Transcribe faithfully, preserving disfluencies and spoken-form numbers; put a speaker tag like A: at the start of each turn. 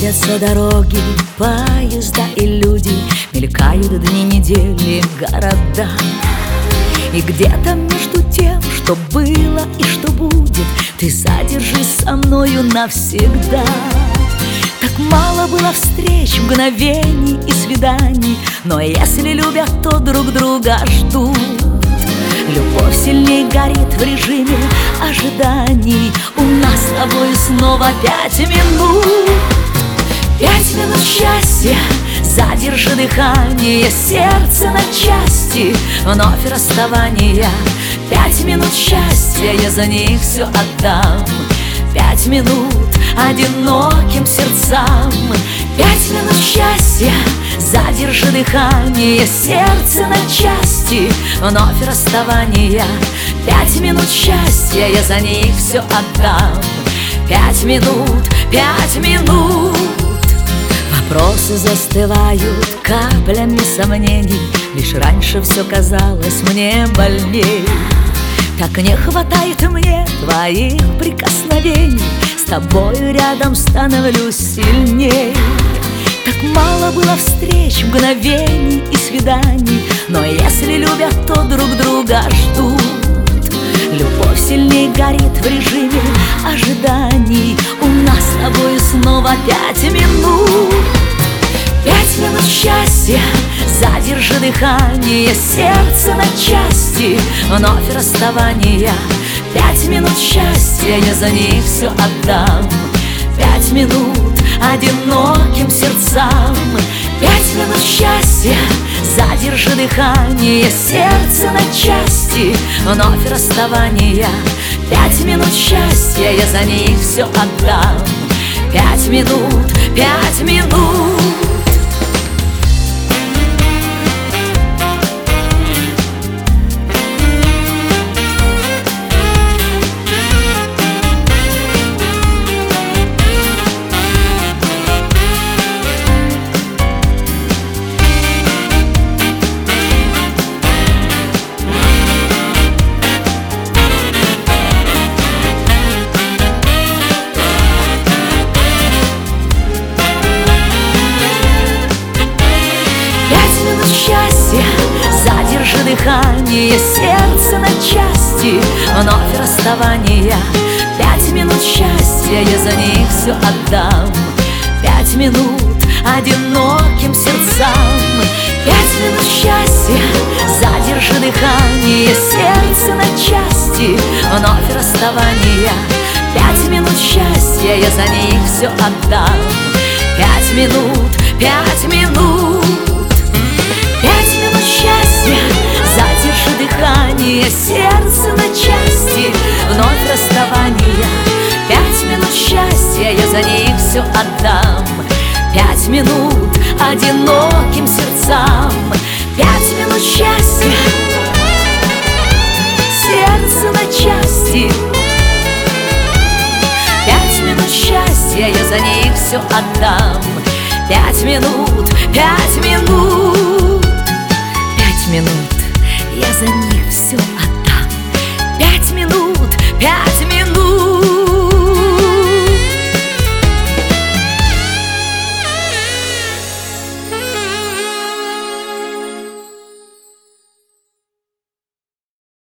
A: Сходятся дороги, поезда и люди, мелькают дни, недели, города. И где-то между тем, что было и что будет, ты задержись со мною навсегда. Так мало было встреч, мгновений и свиданий, но если любят, то друг друга ждут. Любовь сильней горит в режиме ожиданий. У нас с тобой снова пять минут. Пять минут счастья, задержи дыхание, сердце на части, вновь расставания. Пять минут счастья, я за них все отдам. Пять минут одиноким сердцам. Пять минут счастья, задержи дыхание, сердце на части, вновь расставания. Пять минут счастья, я за них все отдам. Пять минут, пять минут. Вопросы застывают каплями сомнений, лишь раньше все казалось мне больней. Так не хватает мне твоих прикосновений, с тобою рядом становлюсь сильней. Так мало было встреч, мгновений и свиданий, но если любят, то друг друга ждут. Любовь сильней горит в режиме ожиданий. У нас с тобой снова пять минут. Пять минут счастья, задержи дыхание, сердце на части, вновь расставания. Пять минут счастья, я за них все отдам. Пять минут одиноким сердцам. Пять минут счастья, задержи дыхание, сердце на части, вновь расставания. Пять минут счастья, я за них все отдам. Пять минут, пять минут. Счастье, задержи дыхание, сердце на части, вновь расставания. Пять минут счастья, я за них все отдам. Пять минут одиноким сердцам. Пять минут счастья, задержи дыхание, сердце на части, вновь расставания. Пять минут счастья, я за них все отдам. Пять минут, пять минут. Пять минут счастья, задержи дыхание, сердце на части, вновь расставания. Пять минут счастья, я за них все отдам. Пять минут одиноким сердцам. Пять минут счастья, сердце на части. Пять минут счастья, я за них все отдам. Пять минут, пять минут. Пять минут, я за них все отдам. Пять минут, пять минут.